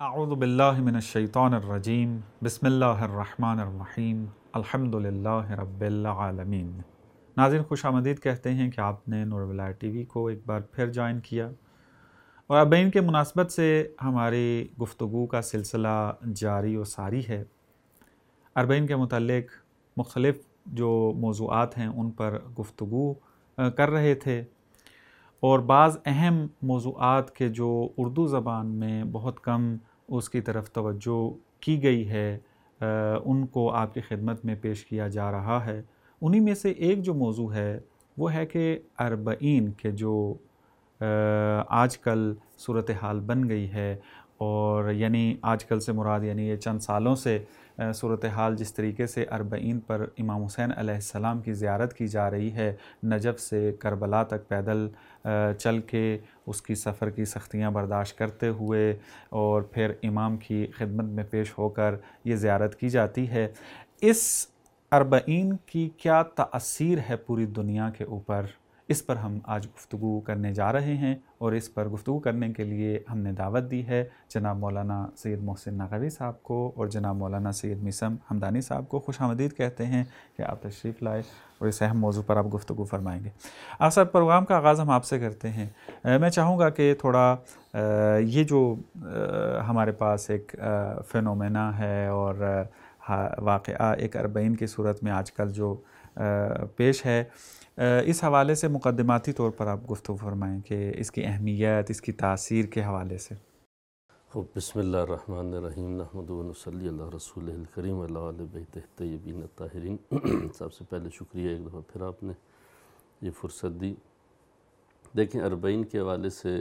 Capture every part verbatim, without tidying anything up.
اعوذ باللہ من الشیطان الرجیم بسم اللہ الرحمن الرحیم الحمدللہ رب العالمین۔ ناظرین خوش آمدید کہتے ہیں کہ آپ نے نور ولایت ٹی وی کو ایک بار پھر جوائن کیا اور اربعین کے مناسبت سے ہماری گفتگو کا سلسلہ جاری و ساری ہے۔ اربعین کے متعلق مختلف جو موضوعات ہیں ان پر گفتگو کر رہے تھے اور بعض اہم موضوعات کے جو اردو زبان میں بہت کم اس کی طرف توجہ کی گئی ہے ان کو آپ کی خدمت میں پیش کیا جا رہا ہے۔ انہی میں سے ایک جو موضوع ہے وہ ہے کہ اربعین کے جو آج کل صورتحال بن گئی ہے، اور یعنی آج کل سے مراد یعنی یہ چند سالوں سے صورتحال جس طریقے سے اربعین پر امام حسین علیہ السلام کی زیارت کی جا رہی ہے، نجف سے کربلا تک پیدل چل کے اس کی سفر کی سختیاں برداشت کرتے ہوئے اور پھر امام کی خدمت میں پیش ہو کر یہ زیارت کی جاتی ہے، اس اربعین کی کیا تأثیر ہے پوری دنیا کے اوپر، اس پر ہم آج گفتگو کرنے جا رہے ہیں۔ اور اس پر گفتگو کرنے کے لیے ہم نے دعوت دی ہے جناب مولانا سید محسن نقوی صاحب کو اور جناب مولانا سید میثم حمدانی صاحب کو۔ خوش آمدید کہتے ہیں کہ آپ تشریف لائے اور اس اہم موضوع پر آپ گفتگو فرمائیں گے۔ آپ صاحب پروگرام کا آغاز ہم آپ سے کرتے ہیں۔ میں چاہوں گا کہ تھوڑا یہ جو ہمارے پاس ایک فینومینا ہے اور واقعہ ایک اربعین کی صورت میں آج کل جو پیش ہے، اس حوالے سے مقدماتی طور پر آپ گفتگو فرمائیں کہ اس کی اہمیت، اس کی تاثیر کے حوالے سے۔ بسم اللہ الرحمن الرحیم نحمدہ و نصلی علی رسولہ الکریم وعلی آل بیتہ الطیبین الطاہرین۔ سب سے پہلے شکریہ ایک دفعہ پھر آپ نے یہ فرصت دی۔ دیکھیں اربعین کے حوالے سے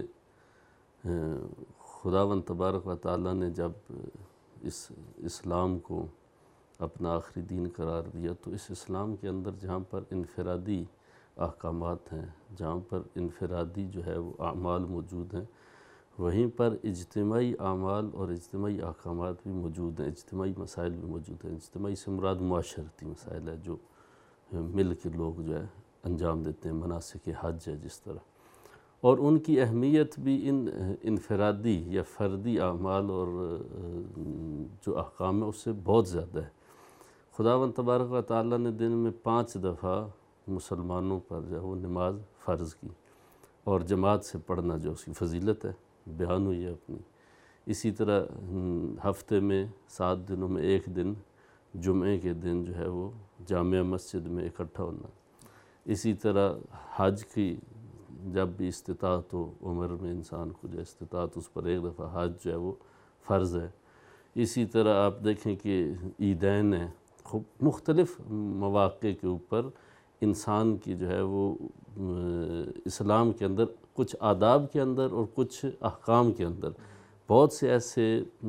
خداوند تبارک و تعالیٰ نے جب اس اسلام کو اپنا آخری دین قرار دیا تو اس اسلام کے اندر جہاں پر انفرادی احکامات ہیں، جہاں پر انفرادی جو ہے وہ اعمال موجود ہیں، وہیں پر اجتماعی اعمال اور اجتماعی احکامات بھی موجود ہیں، اجتماعی مسائل بھی موجود ہیں۔ اجتماعی سے مراد معاشرتی مسائل ہے جو مل کے لوگ جو ہے انجام دیتے ہیں، مناسک حج ہے جس طرح، اور ان کی اہمیت بھی ان انفرادی یا فردی اعمال اور جو احکام ہے اس سے بہت زیادہ ہے۔ خداوند تبارک و تعالیٰ نے دن میں پانچ دفعہ مسلمانوں پر جو ہے وہ نماز فرض کی، اور جماعت سے پڑھنا جو اس کی فضیلت ہے بیان ہوئی ہے اپنی۔ اسی طرح ہفتے میں سات دنوں میں ایک دن جمعے کے دن جو ہے وہ جامع مسجد میں اکٹھا ہونا۔ اسی طرح حج کی جب بھی استطاعت ہو عمر میں انسان کو جو استطاعت اس پر ایک دفعہ حج جو ہے وہ فرض ہے۔ اسی طرح آپ دیکھیں کہ عیدین ہیں، خوب مختلف مواقع کے اوپر انسان کی جو ہے وہ اسلام کے اندر کچھ آداب کے اندر اور کچھ احکام کے اندر بہت سے ایسے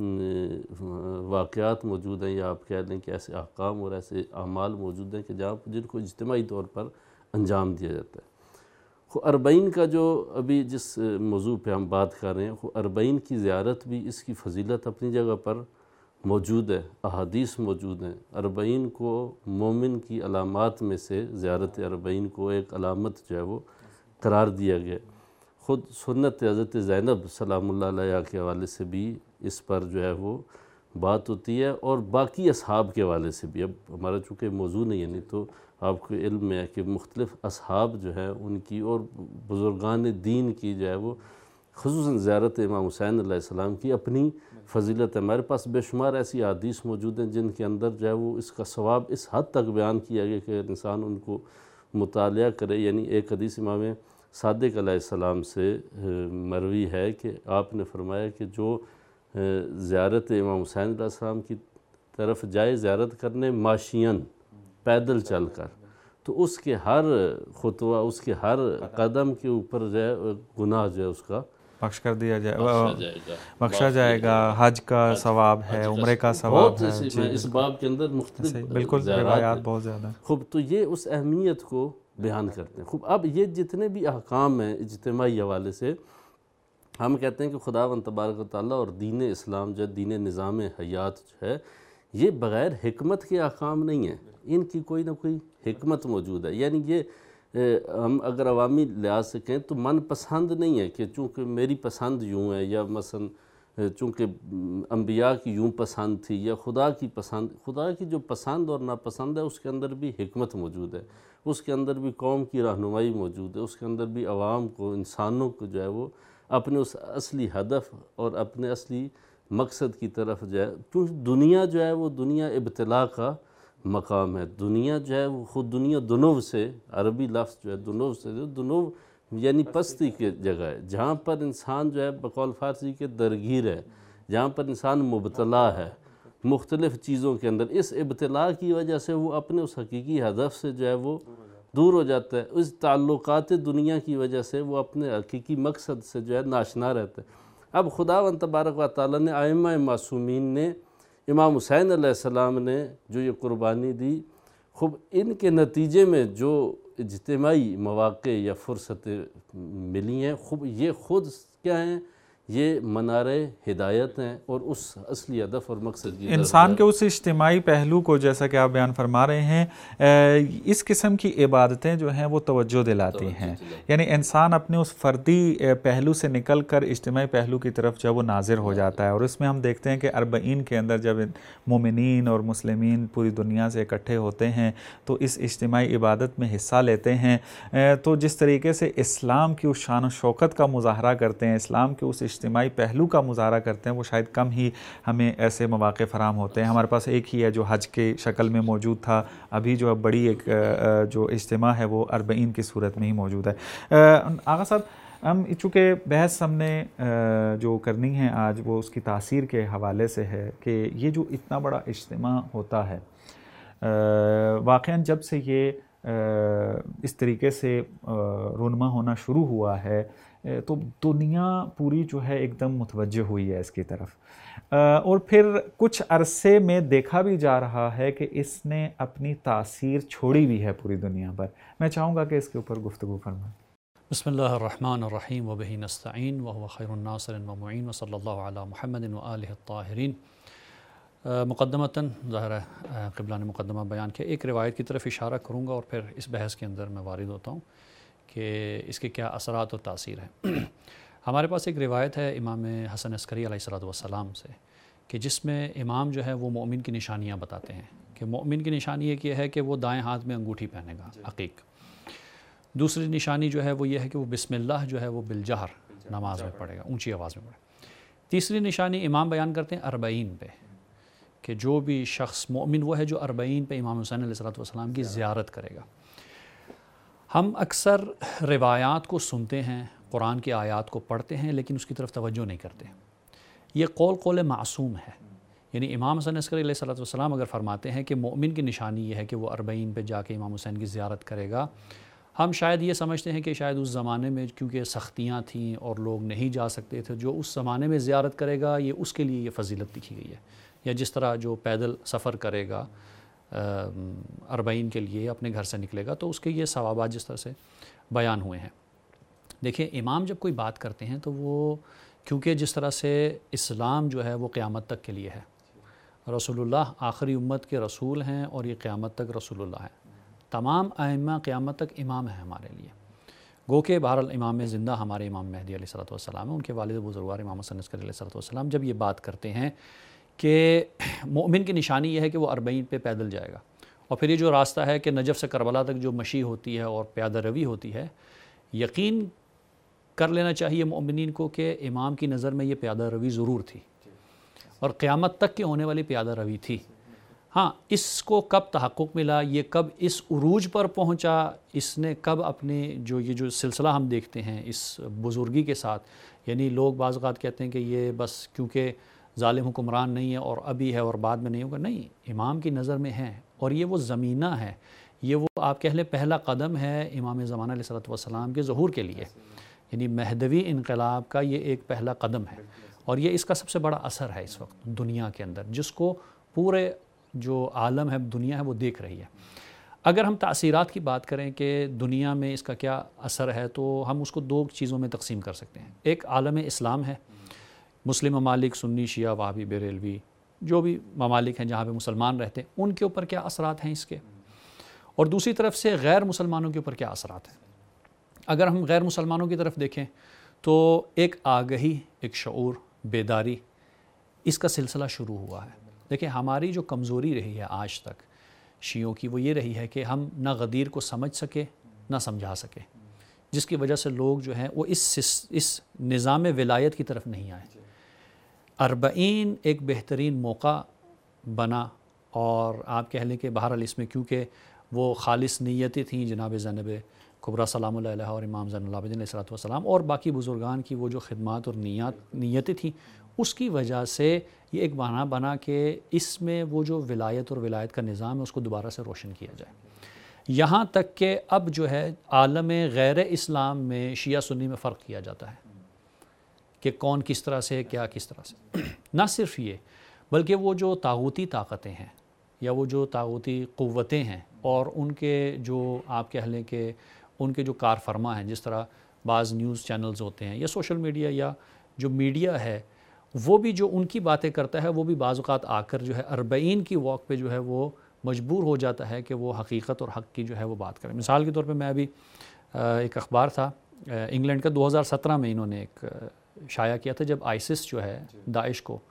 واقعات موجود ہیں، یا آپ کہہ لیں کہ ایسے احکام اور ایسے اعمال موجود ہیں کہ جہاں جن کو اجتماعی طور پر انجام دیا جاتا ہے۔ اربعین کا جو ابھی جس موضوع پہ ہم بات کر رہے ہیں، اربعین کی زیارت بھی اس کی فضیلت اپنی جگہ پر موجود ہے، احادیث موجود ہیں۔ اربعین کو مومن کی علامات میں سے زیارت اربعین کو ایک علامت جو ہے وہ قرار دیا گیا۔ خود سنت حضرت زینب سلام اللہ علیہا کے حوالے سے بھی اس پر جو ہے وہ بات ہوتی ہے، اور باقی اصحاب کے حوالے سے بھی۔ اب ہمارا چونکہ موضوع نہیں ہے، نہیں تو آپ کو علم میں ہے کہ مختلف اصحاب جو ہیں ان کی اور بزرگان دین کی جو ہے وہ خصوصاً زیارت امام حسین علیہ السلام کی اپنی فضیلت ہے۔ ہمارے پاس بے شمار ایسی احادیث موجود ہیں جن کے اندر جو ہے وہ اس کا ثواب اس حد تک بیان کیا گیا کہ انسان ان کو مطالعہ کرے۔ یعنی ایک حدیث امام صادق علیہ السلام سے مروی ہے کہ آپ نے فرمایا کہ جو زیارت امام حسین علیہ السلام کی طرف جائے زیارت کرنے ماشین پیدل چل کر، تو اس کے ہر خطوہ، اس کے ہر قدم کے اوپر جو ہے گناہ جو ہے اس کا بخش کر دیا جائے بخشا جائے گا، حج کا ثواب ہے، عمرے کا ثواب ہے۔ اس باب کے اندر مختلف بالکل روایات بہت زیادہ ہیں۔ خوب تو یہ اس اہمیت کو بیان کرتے ہیں۔ خوب اب یہ جتنے بھی احکام ہیں اجتماعی حوالے سے، ہم کہتے ہیں کہ خداوند تبارک و تعالیٰ اور دین اسلام جو دین نظام حیات جو ہے یہ بغیر حکمت کے احکام نہیں ہیں، ان کی کوئی نہ کوئی حکمت موجود ہے۔ یعنی یہ ہم اگر عوامی لحاظ سے کہیں تو من پسند نہیں ہے کہ چونکہ میری پسند یوں ہے، یا مثلا چونکہ انبیاء کی یوں پسند تھی یا خدا کی پسند، خدا کی جو پسند اور ناپسند ہے اس کے اندر بھی حکمت موجود ہے، اس کے اندر بھی قوم کی رہنمائی موجود ہے، اس کے اندر بھی عوام کو، انسانوں کو جو ہے وہ اپنے اس اصلی ہدف اور اپنے اصلی مقصد کی طرف جو ہے، کیونکہ دنیا جو ہے وہ دنیا ابتلاء کا مقام ہے، دنیا جو ہے وہ خود دنیا دنو سے، عربی لفظ جو ہے دنو سے، دنو یعنی پستی کی جگہ ہے، جہاں پر انسان جو ہے بقول فارسی کے درگیر ہے، جہاں پر انسان مبتلا ہے مختلف چیزوں کے اندر، اس ابتلاء کی وجہ سے وہ اپنے اس حقیقی ہدف سے جو ہے وہ دور ہو جاتا ہے، اس تعلقات دنیا کی وجہ سے وہ اپنے حقیقی مقصد سے جو ہے ناشنا رہتا ہے۔ اب خداوند تبارک و تعالیٰ نے ائمہ معصومین نے، امام حسین علیہ السلام نے جو یہ قربانی دی، خوب ان کے نتیجے میں جو اجتماعی مواقع یا فرصتیں ملی ہیں، خوب یہ خود کیا ہیں، یہ منار ہدایت ہیں اور اس اصلی ہدف اور مقصد کی انسان کے اس اجتماعی پہلو کو جیسا کہ آپ بیان فرما رہے ہیں، اس قسم کی عبادتیں جو ہیں وہ توجہ دلاتی ہیں، یعنی انسان اپنے اس فردی پہلو سے نکل کر اجتماعی پہلو کی طرف جو وہ ناظر ہو جاتا ہے، اور اس میں ہم دیکھتے ہیں کہ اربعین کے اندر جب مومنین اور مسلمین پوری دنیا سے اکٹھے ہوتے ہیں تو اس اجتماعی عبادت میں حصہ لیتے ہیں، تو جس طریقے سے اسلام کی اس شان و شوکت کا مظاہرہ کرتے ہیں، اسلام کے اس اجتماعی پہلو کا مظاہرہ کرتے ہیں، وہ شاید کم ہی ہمیں ایسے مواقع فراہم ہوتے ہیں۔ ہمارے پاس ایک ہی ہے جو حج کے شکل میں موجود تھا، ابھی جو بڑی ایک جو اجتماع ہے وہ اربعین کی صورت میں ہی موجود ہے۔ آغا صاحب، ہم چونکہ بحث ہم نے جو کرنی ہے آج وہ اس کی تاثیر کے حوالے سے ہے کہ یہ جو اتنا بڑا اجتماع ہوتا ہے، واقعاً جب سے یہ اس طریقے سے رونما ہونا شروع ہوا ہے تو دنیا پوری جو ہے ایک دم متوجہ ہوئی ہے اس کی طرف، اور پھر کچھ عرصے میں دیکھا بھی جا رہا ہے کہ اس نے اپنی تاثیر چھوڑی بھی ہے پوری دنیا پر۔ میں چاہوں گا کہ اس کے اوپر گفتگو فرمائیں۔ بسم اللہ الرحمن الرحیم وبہ نستعین وهو خیر الناصر ومعین وصلی اللہ علی محمد وآلہ الطاہرین۔ مقدمتاً ظاہر ہے قبلہ نے مقدمہ بیان کیا، ایک روایت کی طرف اشارہ کروں گا اور پھر اس بحث کے اندر میں وارد ہوتا ہوں کہ اس کے کیا اثرات اور تاثیر ہیں۔ ہمارے پاس ایک روایت ہے امام حسن عسکری علیہ الصلوۃ والسلام سے کہ جس میں امام جو ہے وہ مومن کی نشانیاں بتاتے ہیں کہ مومن کی نشانی ایک یہ ہے کہ وہ دائیں ہاتھ میں انگوٹھی پہنے گا عقیق، دوسری نشانی جو ہے وہ یہ ہے کہ وہ بسم اللہ جو ہے وہ بالجہر نماز میں پڑھے گا، اونچی آواز میں پڑھے۔ تیسری نشانی امام بیان کرتے ہیں اربعین پہ کہ جو بھی شخص مومن وہ ہے جو اربعین پہ امام حسین علیہ الصلوۃ والسلام کی زیارت کرے گا۔ ہم اکثر روایات کو سنتے ہیں، قرآن کی آیات کو پڑھتے ہیں لیکن اس کی طرف توجہ نہیں کرتے۔ یہ قول قول معصوم ہے، یعنی امام حسن عسکری علیہ الصلوۃ والسلام اگر فرماتے ہیں کہ مومن کی نشانی یہ ہے کہ وہ اربعین پہ جا کے امام حسین کی زیارت کرے گا، ہم شاید یہ سمجھتے ہیں کہ شاید اس زمانے میں کیونکہ سختیاں تھیں اور لوگ نہیں جا سکتے تھے، جو اس زمانے میں زیارت کرے گا یہ اس کے لیے یہ فضیلت لکھی گئی ہے، یا جس طرح جو پیدل سفر کرے گا اربعین کے لیے اپنے گھر سے نکلے گا تو اس کے یہ ثوابات جس طرح سے بیان ہوئے ہیں۔ دیکھیں امام جب کوئی بات کرتے ہیں تو وہ کیونکہ جس طرح سے اسلام جو ہے وہ قیامت تک کے لیے ہے، رسول اللہ آخری امت کے رسول ہیں اور یہ قیامت تک رسول اللہ ہیں، تمام ائمہ قیامت تک امام ہیں ہمارے لیے، گو کہ بہرحال امام زندہ ہمارے امام مہدی علیہ الصلوۃ والسلام ہیں، ان کے والد بزرگوار امام حسن عسکری علیہ الصلوۃ والسلام جب یہ بات کرتے ہیں کہ مومن کی نشانی یہ ہے کہ وہ اربعین پہ پیدل جائے گا، اور پھر یہ جو راستہ ہے کہ نجف سے کربلا تک جو مشی ہوتی ہے اور پیادہ روی ہوتی ہے، یقین کر لینا چاہیے مومنین کو کہ امام کی نظر میں یہ پیادہ روی ضرور تھی اور قیامت تک کی ہونے والی پیادہ روی تھی۔ ہاں اس کو کب تحقق ملا، یہ کب اس عروج پر پہنچا، اس نے کب اپنے جو یہ جو سلسلہ ہم دیکھتے ہیں اس بزرگی کے ساتھ، یعنی لوگ بعض اوقات کہتے ہیں کہ یہ بس کیونکہ ظالم حکمران نہیں ہے اور ابھی ہے اور بعد میں نہیں ہوگا، نہیں، امام کی نظر میں ہے اور یہ وہ زمینہ ہے، یہ وہ آپ کہہ لیں پہلا قدم ہے امام زمانہ علیہ الصلوۃ والسلام کے ظہور کے لیے، یعنی مہدوی انقلاب کا یہ ایک پہلا قدم ہے، اور یہ اس کا سب سے بڑا اثر ہے اس وقت دنیا کے اندر، جس کو پورے جو عالم ہے دنیا ہے وہ دیکھ رہی ہے۔ اگر ہم تاثیرات کی بات کریں کہ دنیا میں اس کا کیا اثر ہے تو ہم اس کو دو چیزوں میں تقسیم کر سکتے ہیں، ایک عالم اسلام ہے، مسلم ممالک، سنی، شیعہ، وہابی، بریلوی، جو بھی ممالک ہیں جہاں پہ مسلمان رہتے ہیں ان کے اوپر کیا اثرات ہیں اس کے، اور دوسری طرف سے غیر مسلمانوں کے اوپر کیا اثرات ہیں۔ اگر ہم غیر مسلمانوں کی طرف دیکھیں تو ایک آگہی، ایک شعور بیداری، اس کا سلسلہ شروع ہوا ہے۔ دیکھیں ہماری جو کمزوری رہی ہے آج تک شیعوں کی، وہ یہ رہی ہے کہ ہم نہ غدیر کو سمجھ سکے نہ سمجھا سکے، جس کی وجہ سے لوگ جو ہیں وہ اس اس نظام ولایت کی طرف نہیں آئے۔ اربعین ایک بہترین موقع بنا، اور آپ کہہ لیں کہ بہرحال اس میں کیونکہ وہ خالص نیتیں تھیں جناب زینب کبریٰ سلام اللہ علیہ اور امام زین العابدین علیہ الصلوۃ والسلام اور باقی بزرگان کی وہ جو خدمات اور نیات نیتیں تھیں، اس کی وجہ سے یہ ایک بہانہ بنا کہ اس میں وہ جو ولایت اور ولایت کا نظام ہے اس کو دوبارہ سے روشن کیا جائے، یہاں تک کہ اب جو ہے عالم غیر اسلام میں شیعہ سنی میں فرق کیا جاتا ہے کہ کون کس طرح سے کیا کس طرح سے۔ نہ صرف یہ بلکہ وہ جو طاغوتی طاقتیں ہیں یا وہ جو طاغوتی قوتیں ہیں اور ان کے جو آپ کہہ لیں کہ ان کے جو کار فرما ہیں، جس طرح بعض نیوز چینلز ہوتے ہیں یا سوشل میڈیا یا جو میڈیا ہے، وہ بھی جو ان کی باتیں کرتا ہے وہ بھی بعض اوقات آ کر جو ہے اربعین کی واک پہ جو ہے وہ مجبور ہو جاتا ہے کہ وہ حقیقت اور حق کی جو ہے وہ بات کرے۔ مثال کے طور پہ میں ابھی ایک اخبار تھا انگلینڈ کا، دو ہزار سترہ میں انہوں نے ایک شائع کیا تھا جب آئسس جو ہے داعش کو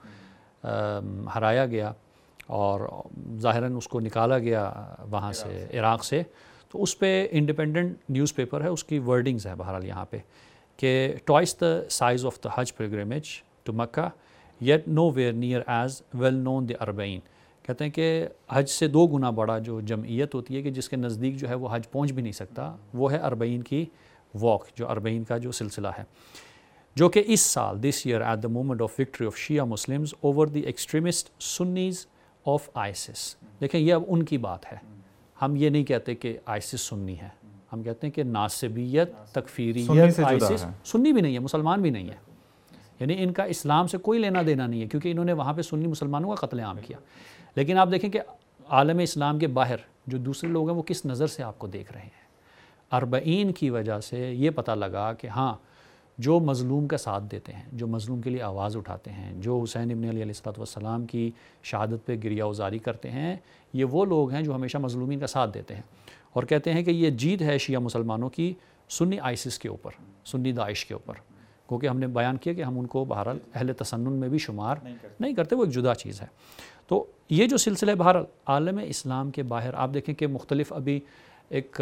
ہرایا گیا اور ظاہراً اس کو نکالا گیا وہاں سے عراق سے، تو اس پہ انڈیپینڈنٹ نیوز پیپر ہے، اس کی ورڈنگز ہے بہرحال یہاں پہ کہ twice the size of the hajj pilgrimage to Mecca yet nowhere near as well known the Arbaeen, کہتے ہیں کہ حج سے دو گنا بڑا جو جمعیت ہوتی ہے کہ جس کے نزدیک جو ہے وہ حج پہنچ بھی نہیں سکتا، وہ ہے اربعین کی واک، جو اربعین کا جو سلسلہ ہے، جو کہ اس سال this year at the moment of victory of Shia Muslims over the extremist Sunnis of ISIS. دیکھیں یہ اب ان کی بات ہے، ہم یہ نہیں کہتے کہ آئسس سنی ہے، ہم کہتے ہیں کہ ناصبیت تکفیریت آئسس سنی بھی نہیں ہے، مسلمان بھی نہیں ہے، یعنی ان کا اسلام سے کوئی لینا دینا نہیں ہے کیونکہ انہوں نے وہاں پہ سنی مسلمانوں کا قتل عام کیا۔ لیکن آپ دیکھیں کہ عالم اسلام کے باہر جو دوسرے لوگ ہیں وہ کس نظر سے آپ کو دیکھ رہے ہیں۔ اربعین کی وجہ سے یہ پتہ لگا کہ ہاں جو مظلوم کا ساتھ دیتے ہیں، جو مظلوم کے لیے آواز اٹھاتے ہیں، جو حسین ابن علی علیہ الصلوۃ والسلام کی شہادت پہ گریہ وزاری کرتے ہیں، یہ وہ لوگ ہیں جو ہمیشہ مظلومین کا ساتھ دیتے ہیں اور کہتے ہیں کہ یہ جیت ہے شیعہ مسلمانوں کی سنی آئسس کے اوپر، سنی داعش کے اوپر، کیونکہ ہم نے بیان کیا کہ ہم ان کو بہرحال اہل تسنن میں بھی شمار نہیں کرتے، وہ ایک جدا چیز ہے۔ تو یہ جو سلسلہ بہرحال عالم اسلام کے باہر آپ دیکھیں کہ مختلف، ابھی ایک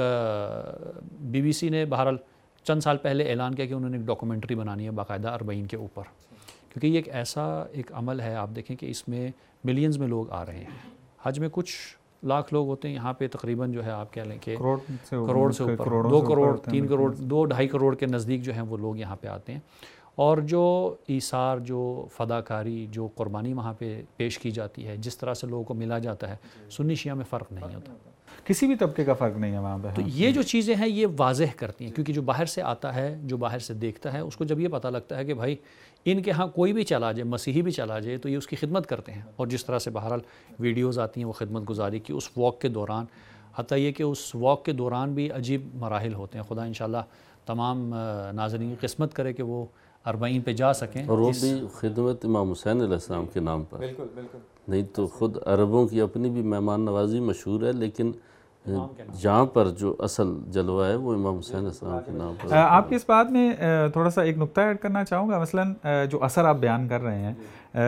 بی بی سی نے بہرحال چند سال پہلے اعلان کیا کہ انہوں نے ایک ڈاکومنٹری بنانی ہے باقاعدہ اربعین کے اوپر، کیونکہ یہ ایک ایسا ایک عمل ہے، آپ دیکھیں کہ اس میں ملینز میں لوگ آ رہے ہیں، حج میں کچھ لاکھ لوگ ہوتے ہیں، یہاں پہ تقریباً جو ہے آپ کہہ لیں کہ کروڑ سے اوپر، دو کروڑ تین کروڑ دو ڈھائی کروڑ کے نزدیک جو ہیں وہ لوگ یہاں پہ آتے ہیں، اور جو ایثار، جو فداکاری، جو قربانی وہاں پہ پیش کی جاتی ہے، جس طرح سے لوگوں کو ملا جاتا ہے، سنی شیعہ میں فرق نہیں ہوتا، کسی بھی طبقے کا فرق نہیں ہے وہاں پہ۔ تو یہ جو چیزیں ہیں یہ واضح کرتی ہیں، کیونکہ جو باہر سے آتا ہے، جو باہر سے دیکھتا ہے، اس کو جب یہ پتہ لگتا ہے کہ بھائی ان کے ہاں کوئی بھی چلا جائے، مسیحی بھی چلا جائے، تو یہ اس کی خدمت کرتے ہیں، اور جس طرح سے بہرحال ویڈیوز آتی ہیں وہ خدمت گزاری کی اس واک کے دوران، حتیٰ یہ کہ اس واک کے دوران بھی عجیب مراحل ہوتے ہیں، خدا انشاءاللہ تمام ناظرین کی قسمت کرے کہ وہ اربعین پہ جا سکیں، اور وہ بھی خدمت امام حسین علیہ السلام کے نام پر۔ بالکل بالکل، نہیں تو خود عربوں کی اپنی بھی مہمان نوازی مشہور ہے، لیکن جہاں پر جو اصل جلوہ ہے وہ امام حسین علیہ السلام کے نام پر۔ آپ کی اس بات میں تھوڑا سا ایک نقطہ ایڈ کرنا چاہوں گا، مثلاً جو اثر آپ بیان کر رہے ہیں،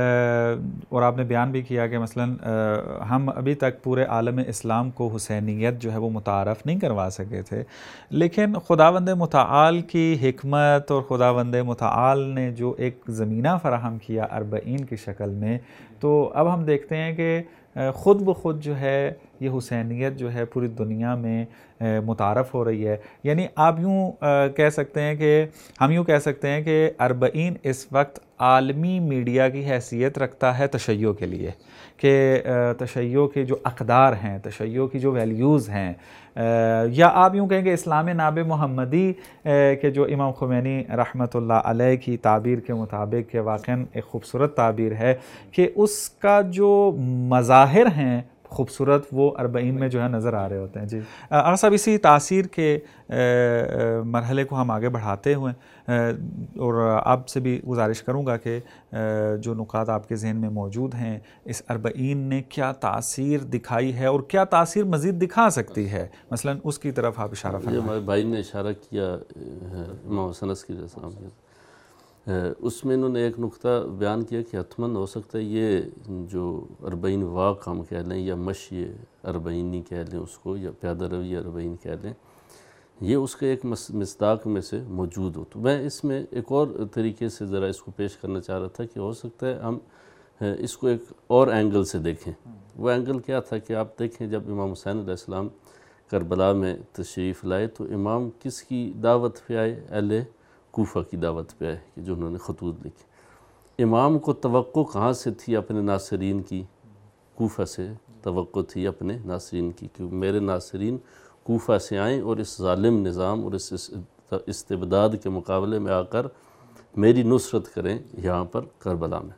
اور آپ نے بیان بھی کیا کہ مثلاً ہم ابھی تک پورے عالم اسلام کو حسینیت جو ہے وہ متعارف نہیں کروا سکے تھے، لیکن خداوند متعال کی حکمت اور خداوند متعال نے جو ایک زمینہ فراہم کیا اربعین کی شکل میں، تو اب ہم دیکھتے ہیں کہ خود بخود جو ہے یہ حسینیت جو ہے پوری دنیا میں متعارف ہو رہی ہے۔ یعنی آپ یوں کہہ سکتے ہیں کہ ہم یوں کہہ سکتے ہیں کہ اربعین اس وقت عالمی میڈیا کی حیثیت رکھتا ہے تشیع کے لیے، کہ تشیع کے جو اقدار ہیں، تشیع کی جو ویلیوز ہیں، یا آپ یوں کہیں کہ اسلام ناب محمدی کے جو امام خمینی رحمۃ اللہ علیہ کی تعبیر کے مطابق، کہ واقعاً ایک خوبصورت تعبیر ہے کہ اس کا جو مظاہر ہیں خوبصورت، وہ اربعین میں جو ہے نظر آ رہے ہوتے ہیں۔ جی آغا صاحب، اسی تاثیر کے مرحلے کو ہم آگے بڑھاتے ہوئے اور آپ سے بھی گزارش کروں گا کہ جو نکات آپ کے ذہن میں موجود ہیں، اس اربعین نے کیا تاثیر دکھائی ہے اور کیا تاثیر مزید دکھا سکتی ہے، مثلا اس کی طرف آپ اشارہ فرمائیں۔ یہ ہمارے بھائی نے اشارہ کیا ہے امام حسین علیہ السلام، اس میں انہوں نے ایک نقطہ بیان کیا کہ حتماً ہو سکتا ہے یہ جو اربعین واق ہم کہہ لیں یا مشی اربعینی کہہ لیں اس کو، یا پیادہ روی اربعین کہہ لیں، یہ اس کے ایک مصداق میں سے موجود ہو۔ تو میں اس میں ایک اور طریقے سے ذرا اس کو پیش کرنا چاہ رہا تھا کہ ہو سکتا ہے ہم اس کو ایک اور اینگل سے دیکھیں۔ وہ اینگل کیا تھا کہ آپ دیکھیں جب امام حسین علیہ السلام کربلا میں تشریف لائے تو امام کس کی دعوت پہ آئے؟ اہل کوفہ کی دعوت پہ آئے کہ جو انہوں نے خطوط لکھے۔ امام کو توقع کہاں سے تھی؟ اپنے ناصرین کی، کوفہ سے توقع تھی اپنے ناصرین کی کہ میرے ناصرین کوفہ سے آئیں اور اس ظالم نظام اور اس استبداد کے مقابلے میں آ کر میری نصرت کریں یہاں پر کربلا میں۔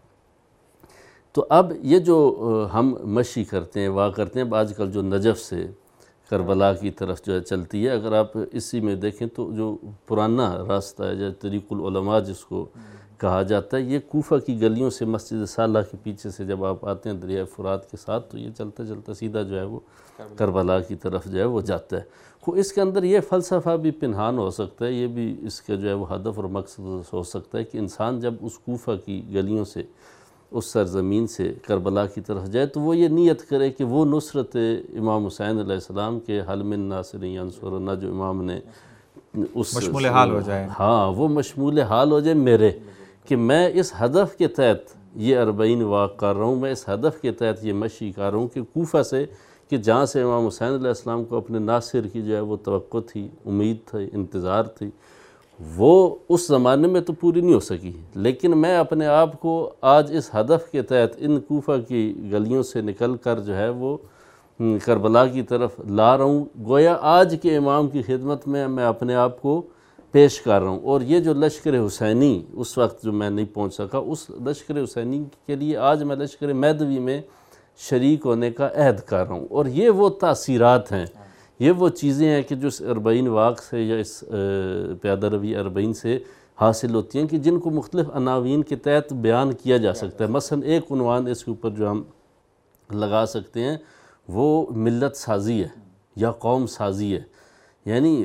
تو اب یہ جو ہم مشی کرتے ہیں، واہ کرتے ہیں، آج کل جو نجف سے کربلا کی طرف جو ہے چلتی ہے، اگر آپ اسی میں دیکھیں تو جو پرانا راستہ ہے جو طریق العلماء جس کو کہا جاتا ہے، یہ کوفہ کی گلیوں سے مسجد صالح کے پیچھے سے جب آپ آتے ہیں دریائے فرات کے ساتھ تو یہ چلتا چلتا سیدھا جو ہے وہ کربلا کی طرف جو ہے وہ جاتا ہے۔ خو اس کے اندر یہ فلسفہ بھی پنہان ہو سکتا ہے، یہ بھی اس کا جو ہے وہ ہدف اور مقصد ہو سکتا ہے کہ انسان جب اس کوفہ کی گلیوں سے، اس سرزمین سے کربلا کی طرف جائے تو وہ یہ نیت کرے کہ وہ نصرت امام حسین علیہ السلام کے حل من ناصر ینصرنا جو امام نے اس مشمول حال ہو جائے، ہاں وہ مشمول حال ہو جائے میرے، کہ میں اس ہدف کے تحت یہ اربعین واق کر رہا ہوں، میں اس ہدف کے تحت یہ مشی کر رہا ہوں کہ کوفہ سے، کہ جہاں سے امام حسین علیہ السلام کو اپنے ناصر کی جو ہے وہ توقع تھی، امید تھی، انتظار تھی، وہ اس زمانے میں تو پوری نہیں ہو سکی، لیکن میں اپنے آپ کو آج اس ہدف کے تحت ان کوفہ کی گلیوں سے نکل کر جو ہے وہ کربلا کی طرف لا رہا ہوں، گویا آج کے امام کی خدمت میں میں اپنے آپ کو پیش کر رہا ہوں۔ اور یہ جو لشکر حسینی اس وقت جو میں نہیں پہنچ سکا، اس لشکر حسینی کے لیے آج میں لشکر مہدوی میں شریک ہونے کا عہد کر رہا ہوں۔ اور یہ وہ تاثیرات ہیں، یہ وہ چیزیں ہیں کہ جو اس اربعین واق سے یا اس پیادہ روی اربعین سے حاصل ہوتی ہیں کہ جن کو مختلف عناوین کے تحت بیان کیا جا سکتا ہے۔ مثلا ایک عنوان اس کے اوپر جو ہم لگا سکتے ہیں وہ ملت سازی ہے یا قوم سازی ہے۔ یعنی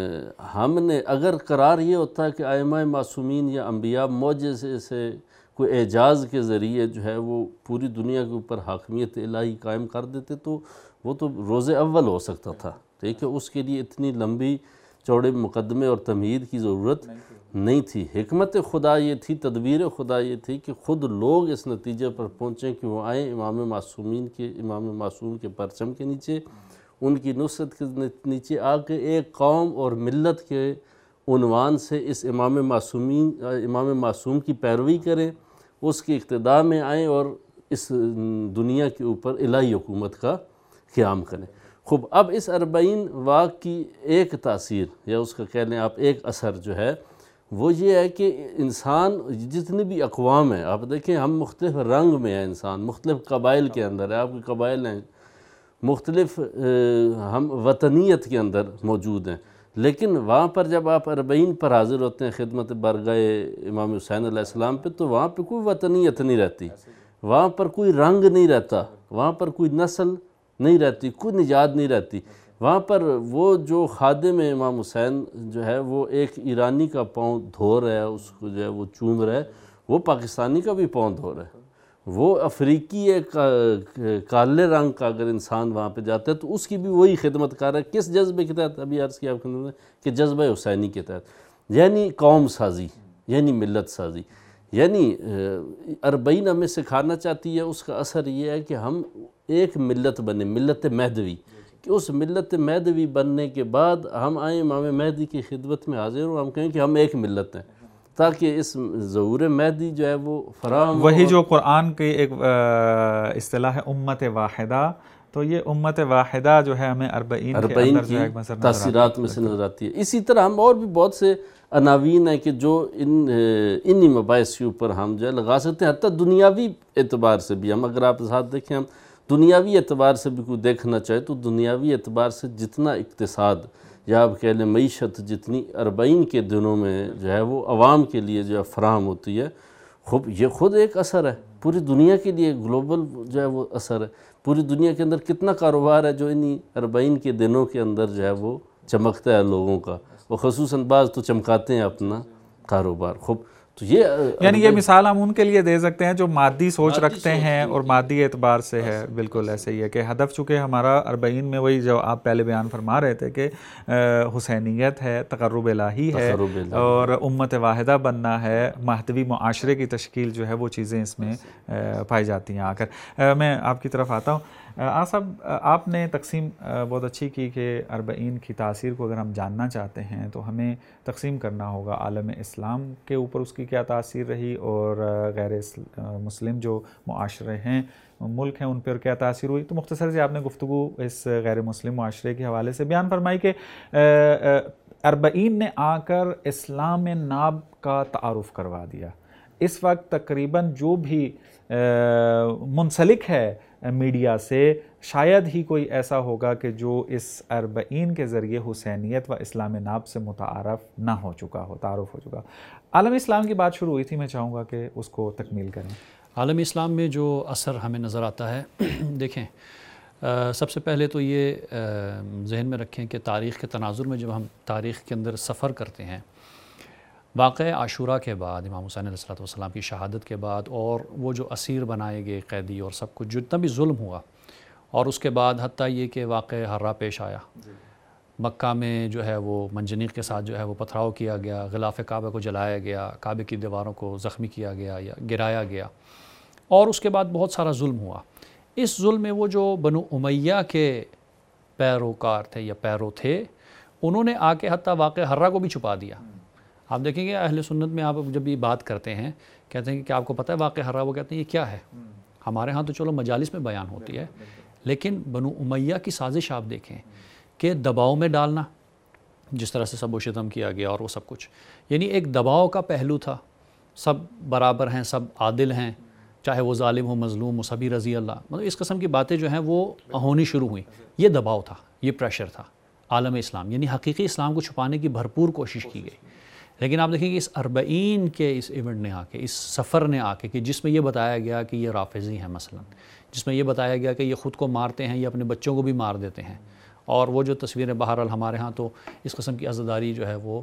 ہم نے اگر قرار یہ ہوتا ہے کہ ائمہ معصومین یا انبیاء معجزے سے کوئی اعجاز کے ذریعے جو ہے وہ پوری دنیا کے اوپر حاکمیت الہی قائم کر دیتے تو وہ تو روز اول ہو سکتا تھا، ٹھیک ہے، اس کے لیے اتنی لمبی چوڑے مقدمے اور تمہید کی ضرورت نہیں تھی۔ حکمت خدا یہ تھی، تدبیر خدا یہ تھی کہ خود لوگ اس نتیجے پر پہنچیں کہ وہ آئیں امام معصومین کے امام معصوم کے پرچم کے نیچے، ان کی نصرت کے نیچے آ کے ایک قوم اور ملت کے عنوان سے اس امام معصومین امام معصوم کی پیروی کریں، اس کی اقتداء میں آئیں اور اس دنیا کے اوپر الہی حکومت کا قیام کریں۔ خوب اب اس اربعین واق کی ایک تاثیر یا اس کا کہہ لیں آپ ایک اثر جو ہے وہ یہ ہے کہ انسان جتنی بھی اقوام ہیں، آپ دیکھیں ہم مختلف رنگ میں ہیں، انسان مختلف قبائل کے اندر ہے، آپ کے قبائل ہیں مختلف، ہم وطنیت کے اندر موجود ہیں، لیکن وہاں پر جب آپ اربعین پر حاضر ہوتے ہیں خدمت بارگاہ امام حسین علیہ السلام پہ تو وہاں پہ کوئی وطنیت نہیں رہتی، وہاں پر کوئی رنگ نہیں رہتا، وہاں پر کوئی نسل نہیں رہتی، کوئی نجات نہیں رہتی، وہاں پر وہ جو خادم امام حسین جو ہے وہ ایک ایرانی کا پاؤں دھو رہا ہے، اس کو جو ہے وہ چوم رہا ہے، وہ پاکستانی کا بھی پاؤں دھو رہا ہے، وہ افریقی ایک کالے رنگ کا اگر انسان وہاں پہ جاتا ہے تو اس کی بھی وہی خدمت کر رہا ہے، کس جذبے کے تحت؟ ابھی عرض کیا آپ نے کہ جذبہ حسینی کے تحت، یعنی قوم سازی، یعنی ملت سازی، یعنی اربعین ہمیں سکھانا چاہتی ہے، اس کا اثر یہ ہے کہ ہم ایک ملت بنے، ملت مہدوی، کہ اس ملت مہدوی بننے کے بعد ہم آئیں امام مہدی کی خدمت میں حاضر ہوں، ہم کہیں کہ ہم ایک ملت ہیں، تاکہ اس ظہور مہدی جو ہے وہ فراہم، وہی جو قرآن کی ایک اصطلاح ہے امت واحدہ، تو یہ امت واحدہ جو ہے ہمیں اربعین کے اندر جو ہے ایک مثلا تاثیرات میں سے نظر آتی ہے۔ اسی طرح ہم اور بھی بہت سے عناوین ہیں کہ جو ان انہی مباحث کے اوپر ہم جو ہے لگا سکتے ہیں، حتیٰ دنیاوی اعتبار سے بھی ہم اگر آپ ساتھ دیکھیں، ہم دنیاوی اعتبار سے بھی کوئی دیکھنا چاہے تو دنیاوی اعتبار سے جتنا اقتصاد یا آپ کہہ لیں معیشت جتنی اربعین کے دنوں میں جو ہے وہ عوام کے لیے جو ہے فراہم ہوتی ہے، خود یہ خود ایک اثر ہے پوری دنیا کے لیے، گلوبل جو ہے وہ اثر ہے، پوری دنیا کے اندر کتنا کاروبار ہے جو انہی اربعین کے دنوں کے اندر جو ہے وہ چمکتا ہے لوگوں کا، اور خصوصاً بعض تو چمکاتے ہیں اپنا کاروبار۔ خوب تو یہ یعنی یہ مثال ہم ان کے لیے دے سکتے ہیں جو مادی سوچ رکھتے ہیں اور مادی اعتبار سے ہے. بالکل ایسے ہی ہے کہ ہدف چونکہ ہمارا اربعین میں وہی جو آپ پہلے بیان فرما رہے تھے کہ حسینیت ہے, تقرب الہی ہے اور امت واحدہ بننا ہے, مہدوی معاشرے کی تشکیل جو ہے وہ چیزیں اس میں پائی جاتی ہیں. آ کر میں آپ کی طرف آتا ہوں. آ صاحب, آپ نے تقسیم بہت اچھی کی کہ اربعین کی تاثیر کو اگر ہم جاننا چاہتے ہیں تو ہمیں تقسیم کرنا ہوگا عالم اسلام کے اوپر اس کی کیا تاثیر رہی اور غیر مسلم جو معاشرے ہیں, ملک ہیں, ان پر کیا تاثیر ہوئی. تو مختصر سے آپ نے گفتگو اس غیر مسلم معاشرے کے حوالے سے بیان فرمائی کہ اربعین نے آ کر اسلام ناب کا تعارف کروا دیا. اس وقت تقریباً جو بھی منسلک ہے میڈیا سے, شاید ہی کوئی ایسا ہوگا کہ جو اس اربعین کے ذریعے حسینیت و اسلام ناب سے متعارف نہ ہو چکا ہو, تعارف ہو چکا. عالم اسلام کی بات شروع ہوئی تھی, میں چاہوں گا کہ اس کو تکمیل کریں. عالم اسلام میں جو اثر ہمیں نظر آتا ہے, دیکھیں سب سے پہلے تو یہ ذہن میں رکھیں کہ تاریخ کے تناظر میں جب ہم تاریخ کے اندر سفر کرتے ہیں, واقعہ عاشورہ کے بعد, امام حسین علیہ الصلوۃ والسلام کی شہادت کے بعد, اور وہ جو اسیر بنائے گئے قیدی اور سب کچھ جتنا بھی ظلم ہوا, اور اس کے بعد حتیٰ یہ کہ واقعہ حرہ پیش آیا, مکہ میں جو ہے وہ منجنیق کے ساتھ جو ہے وہ پتھراؤ کیا گیا, غلاف کعبہ کو جلایا گیا, کعبے کی دیواروں کو زخمی کیا گیا یا گرایا گیا, اور اس کے بعد بہت سارا ظلم ہوا. اس ظلم میں وہ جو بنو امیہ کے پیروکار تھے یا پیرو تھے, انہوں نے آ کے حتیٰ واقعہ حرہ کو بھی چھپا دیا. آپ دیکھیں گے اہل سنت میں آپ جب یہ بات کرتے ہیں, کہتے ہیں کہ آپ کو پتہ ہے واقعہ حرہ, وہ کہتے ہیں یہ کیا ہے. ہمارے ہاں تو چلو مجالس میں بیان ہوتی ہے, لیکن بنو امیہ کی سازش آپ دیکھیں کہ دباؤ میں ڈالنا, جس طرح سے سب و شتم کیا گیا اور وہ سب کچھ, یعنی ایک دباؤ کا پہلو تھا. سب برابر ہیں, سب عادل ہیں, چاہے وہ ظالم ہو مظلوم ہو, سبھی رضی اللہ, مطلب اس قسم کی باتیں جو ہیں وہ ہونی شروع ہوئیں. یہ دباؤ تھا, یہ پریشر تھا عالم اسلام, یعنی حقیقی اسلام کو چھپانے کی بھرپور کوشش کی گئی. لیکن آپ دیکھیں کہ اس اربعین کے اس ایونٹ نے آ کے, اس سفر نے آ کے, کہ جس میں یہ بتایا گیا کہ یہ رافضی ہیں مثلا, جس میں یہ بتایا گیا کہ یہ خود کو مارتے ہیں, یہ اپنے بچوں کو بھی مار دیتے ہیں, اور وہ جو تصویریں بہرحال ہمارے ہاں تو اس قسم کی عزاداری جو ہے وہ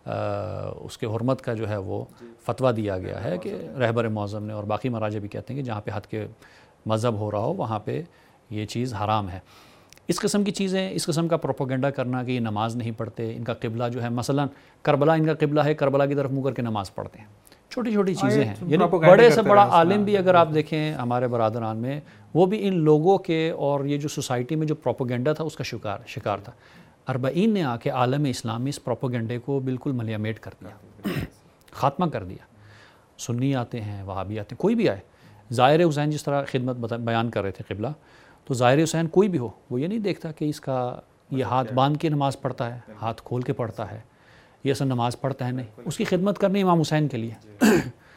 اس کے حرمت کا جو ہے وہ فتویٰ دیا گیا ہے کہ رہبر معظم نے, اور باقی مراجع بھی کہتے ہیں کہ جہاں پہ حد کے مذہب ہو رہا ہو وہاں پہ یہ چیز حرام ہے. اس قسم کی چیزیں, اس قسم کا پروپیگنڈا کرنا کہ یہ نماز نہیں پڑھتے, ان کا قبلہ جو ہے مثلا کربلا ان کا قبلہ ہے, کربلا کی طرف منہ کر کے نماز پڑھتے ہیں, چھوٹی چھوٹی چیزیں ہیں. یعنی بڑے سے بڑا عالم بھی اگر آپ دیکھیں ہمارے برادران میں, وہ بھی ان لوگوں کے اور یہ جو سوسائٹی میں جو پروپیگنڈا تھا اس کا شکار شکار تھا. اربعین نے آ کے عالم اسلامی اس پروپیگنڈے کو بالکل ملیمیٹ کر دیا, خاتمہ کر دیا. سنی آتے ہیں, وہابی آتے ہیں, کوئی بھی آئے. ظاہر حسین جس طرح خدمت بیان کر رہے تھے قبلہ, تو ظاہر حسین کوئی بھی ہو, وہ یہ نہیں دیکھتا کہ اس کا یہ ہاتھ باندھ کے نماز پڑھتا ہے, ہاتھ کھول کے پڑھتا ہے, یہ اصل نماز پڑھتا ہے, نہیں. اس کی خدمت کرنی امام حسین کے لیے,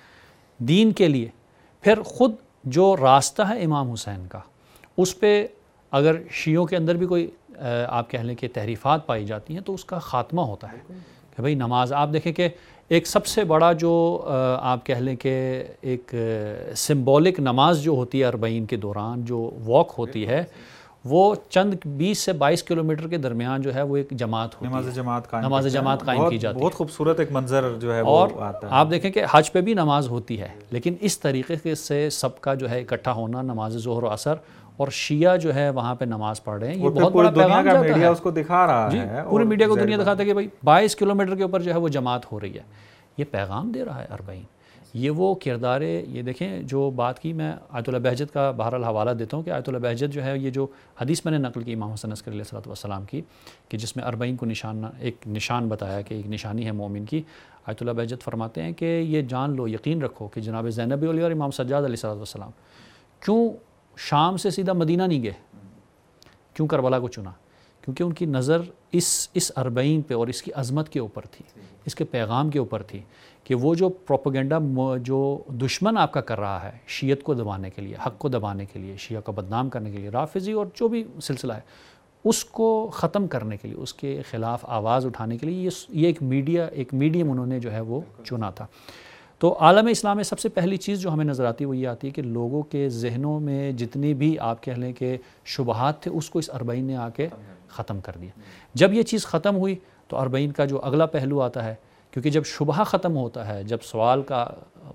دین کے لیے. پھر خود جو راستہ ہے امام حسین کا, اس پہ اگر شیعوں کے اندر بھی کوئی آپ کہہ لیں کہ تحریفات پائی جاتی ہیں تو اس کا خاتمہ ہوتا ہے کہ بھئی نماز. آپ دیکھیں کہ ایک سب سے بڑا جو آپ کہہ لیں کہ ایک سمبولک نماز جو ہوتی ہے اربعین کے دوران, جو واک ہوتی ہے, وہ چند بیس سے بائیس کلومیٹر کے درمیان جو ہے وہ ایک جماعت ہوتی ہے, نماز جماعت قائم نماز جماعت قائم کی جاتی ہے. بہت خوبصورت ایک منظر جو ہے وہ آتا ہے. آپ دیکھیں کہ حج پہ بھی نماز ہوتی ہے, لیکن اس طریقے سے سب کا جو ہے اکٹھا ہونا, نماز ظہر و عصر, اور شیعہ جو ہے وہاں پہ نماز پڑھ رہے ہیں, یہ بہت بڑا پیغام جاتا ہے. میڈیا اس کو دکھا رہا جی, ہے, پوری میڈیا کو دنیا دکھاتا ہے کہ بھائی بائیس کلومیٹر کے اوپر جو ہے وہ جماعت ہو رہی ہے. یہ پیغام دے رہا ہے اربعین. یہ وہ کردار, یہ دیکھیں جو بات کی میں آیت اللہ بہجت کا بہرحال حوالہ دیتا ہوں کہ آیت اللہ بہجت جو ہے, یہ جو حدیث میں نے نقل کی امام حسن عسکری علیہ الصلوۃ والسلام کی, کہ جس میں اربعین کو نشان ایک نشان بتایا کہ ایک نشانی ہے مومن کی, آیت اللہ بہجت فرماتے ہیں کہ یہ جان لو, یقین رکھو کہ جناب زینب علیہ اور امام سجاد علیہ الصلوۃ والسلام کیوں شام سے سیدھا مدینہ نہیں گئے, کیوں کربلا کو چنا, کیونکہ ان کی نظر اس اس اربعین پہ اور اس کی عظمت کے اوپر تھی, اس کے پیغام کے اوپر تھی, کہ وہ جو پروپیگنڈا جو دشمن آپ کا کر رہا ہے شیعت کو دبانے کے لیے, حق کو دبانے کے لیے, شیعہ کو بدنام کرنے کے لیے, رافضی اور جو بھی سلسلہ ہے, اس کو ختم کرنے کے لیے, اس کے خلاف آواز اٹھانے کے لیے یہ ایک میڈیا ایک میڈیم انہوں نے جو ہے وہ چنا تھا. تو عالم اسلام میں سب سے پہلی چیز جو ہمیں نظر آتی ہے وہ یہ آتی ہے کہ لوگوں کے ذہنوں میں جتنی بھی آپ کہہ لیں کہ شبہات تھے, اس کو اس اربعین نے آ کے ختم کر دیا. جب یہ چیز ختم ہوئی تو اربعین کا جو اگلا پہلو آتا ہے کیونکہ جب شبہ ختم ہوتا ہے، جب سوال کا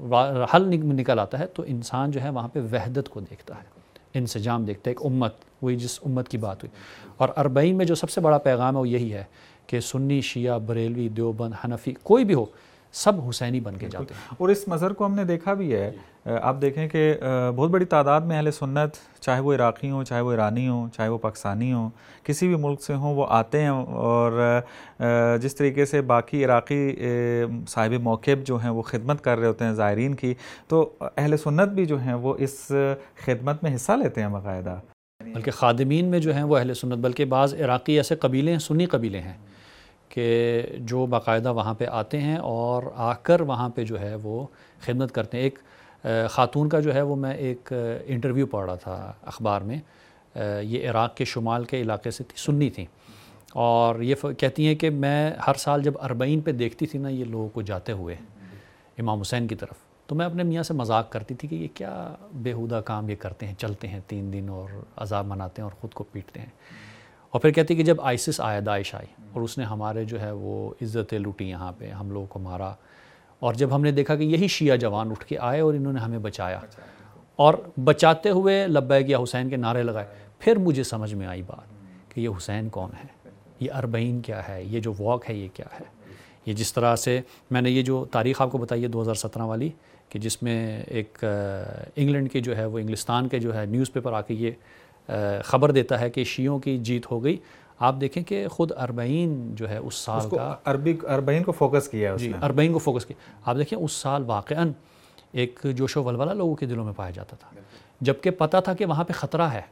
حل نکل آتا ہے تو انسان جو ہے وہاں پہ وحدت کو دیکھتا ہے، انسجام دیکھتا ہے، ایک امت، وہی جس امت کی بات ہوئی۔ اور اربعین میں جو سب سے بڑا پیغام ہے وہ یہی ہے کہ سنی، شیعہ، بریلوی، دیوبند، حنفی، کوئی بھی ہو، سب حسینی بن کے جاتے ہیں۔ اور اس مظہر کو ہم نے دیکھا بھی ہے، آپ دیکھیں کہ بہت بڑی تعداد میں اہل سنت، چاہے وہ عراقی ہوں، چاہے وہ ایرانی ہوں، چاہے وہ پاکستانی ہوں، کسی بھی ملک سے ہوں، وہ آتے ہیں اور جس طریقے سے باقی عراقی صاحب موقف جو ہیں وہ خدمت کر رہے ہوتے ہیں زائرین کی، تو اہل سنت بھی جو ہیں وہ اس خدمت میں حصہ لیتے ہیں باقاعدہ۔ بلکہ خادمین میں جو ہیں وہ اہل سنت، بلکہ بعض عراقی ایسے قبیلے ہیں، سنی قبیلے ہیں، کہ جو باقاعدہ وہاں پہ آتے ہیں اور آ کر وہاں پہ جو ہے وہ خدمت کرتے ہیں۔ ایک خاتون کا جو ہے وہ میں ایک انٹرویو پڑھ رہا تھا اخبار میں، یہ عراق کے شمال کے علاقے سے تھی، سنی تھیں، اور یہ کہتی ہیں کہ میں ہر سال جب اربعین پہ دیکھتی تھی نا یہ لوگوں کو جاتے ہوئے امام حسین کی طرف، تو میں اپنے میاں سے مذاق کرتی تھی کہ یہ کیا بیہودہ کام یہ کرتے ہیں، چلتے ہیں تین دن اور عذاب مناتے ہیں اور خود کو پیٹتے ہیں۔ اور پھر کہتی کہ جب آئسس آیا، داعش آئی اور اس نے ہمارے جو ہے وہ عزتیں لوٹی، یہاں پہ ہم لوگوں کو مارا، اور جب ہم نے دیکھا کہ یہی شیعہ جوان اٹھ کے آئے اور انہوں نے ہمیں بچایا، اور بچاتے ہوئے لبیک یا حسین کے نعرے لگائے، پھر مجھے سمجھ میں آئی بات کہ یہ حسین کون ہے، یہ اربعین کیا ہے، یہ جو واک ہے یہ کیا ہے۔ یہ جس طرح سے میں نے یہ جو تاریخ آپ کو بتائی ہے دو ہزار سترہ والی، کہ جس میں ایک انگلینڈ کے جو ہے وہ انگلستان کے جو ہے نیوز پیپر آ کے یہ خبر دیتا ہے کہ شیعوں کی جیت ہو گئی، آپ دیکھیں کہ خود اربعین جو ہے اس سال کا عربی اربعین کو فوکس کیا ہے اس جی نے، اربعین کو فوکس کیا۔ آپ دیکھیں اس سال واقعاً ایک جوش و ولولہ لوگوں کے دلوں میں پایا جاتا تھا، جبکہ پتہ تھا کہ وہاں پہ خطرہ ہے،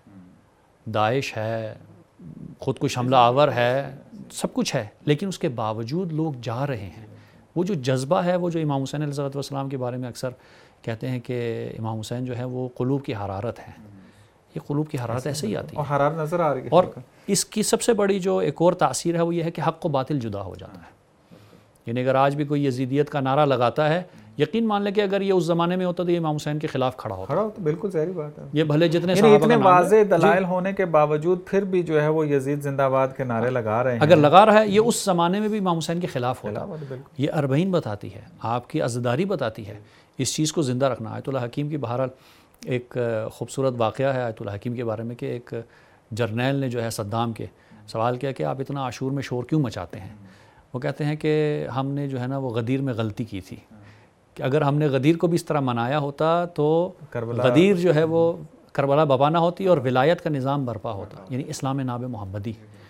داعش ہے، خود کش حملہ آور ہے، سب کچھ ہے، لیکن اس کے باوجود لوگ جا رہے ہیں۔ وہ جو جذبہ ہے، وہ جو امام حسین علیہ السلام کے بارے میں اکثر کہتے ہیں کہ امام حسین جو ہے وہ قلوب کی حرارت ہے، یہ قلوب کی حرارت ایسے ہی آتی ہے، اور حرارت نظر آ رہی ہے۔ اور اس کی سب سے بڑی جو ایک اور تاثیر ہے وہ یہ ہے کہ حق و باطل جدا ہو جاتا ہے۔ یعنی اگر آج بھی کوئی یزیدیت کا نعرہ لگاتا ہے، یقین مان لیں کہ اگر یہ اس زمانے میں ہوتا تو یہ امام حسین کے خلاف کھڑا ہوتا کھڑا ہوتا بالکل ظاہری بات ہے۔ یہ بھلے جتنے یعنی صحابہ اتنے کا نام واضح ہے، دلائل ہونے کے باوجود پھر بھی جو ہے وہ یزید زندہ آباد کے نعرے لگا رہے ہیں، اگر لگا رہا ہے، یہ اس زمانے میں بھی امام حسین کے خلاف ہوتا خلاف ہوتا، بالکل۔ یہ اربعین بتاتی ہے، آپ کی عزاداری بتاتی ہے، اس چیز کو زندہ رکھنا۔ آیت اللہ حکیم کی بہرحال ایک خوبصورت واقعہ ہے آیت اللہ حکیم کے بارے میں، کہ ایک جرنیل نے جو ہے صدام کے سوال کیا کہ آپ اتنا عاشور میں شور کیوں مچاتے ہیں؟ وہ کہتے ہیں کہ ہم نے جو ہے نا وہ غدیر میں غلطی کی تھی، کہ اگر ہم نے غدیر کو بھی اس طرح منایا ہوتا تو غدیر جو ہے وہ کربلا بپا نہ ہوتی اور ولایت کا نظام برپا ہوتا، یعنی اسلام ناب محمدی۔